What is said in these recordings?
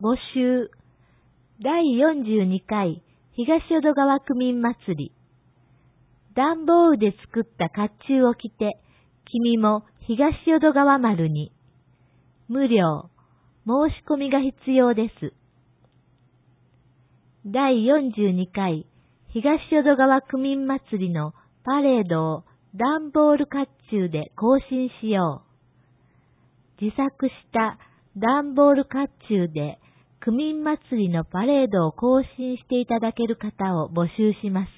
募集第42回東淀川区民祭り。段ボールで作った甲冑を着て、君も東淀川丸に。無料、申し込みが必要です。第42回東淀川区民祭りのパレードを段ボール甲冑で行進しよう。自作した段ボール甲冑で区民祭りのパレードを行進していただける方を募集します。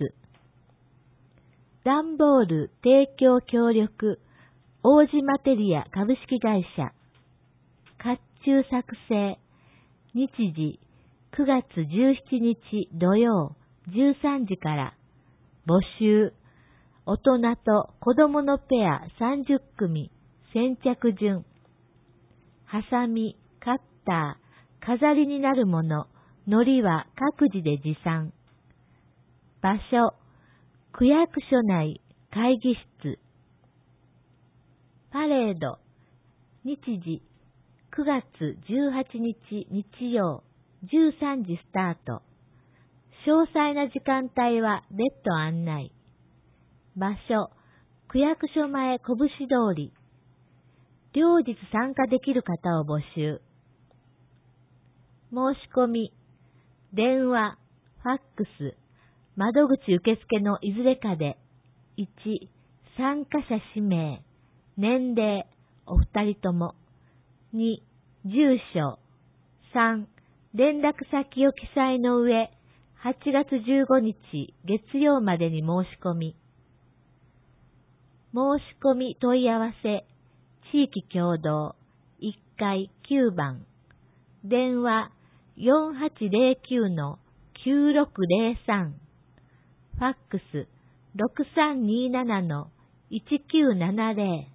段ボール提供協力王子マテリア株式会社。甲冑作成日時9月17日土曜13時から。募集大人と子供のペア30組。先着順。ハサミ、カッター、飾りになるもの、糊は各自で持参。場所、区役所内会議室。パレード、日時、9月18日日曜、13時スタート。詳細な時間帯は別途案内。場所、区役所前拳通り。両日参加できる方を募集。申し込み、電話、ファックス、窓口受付のいずれかで、1、参加者氏名、年齢、お二人とも。2、住所。3、連絡先を記載の上、8月15日月曜までに申し込み。申し込み問い合わせ、地域共同、1階9番。電話4809-9603。ファックス6327-1970。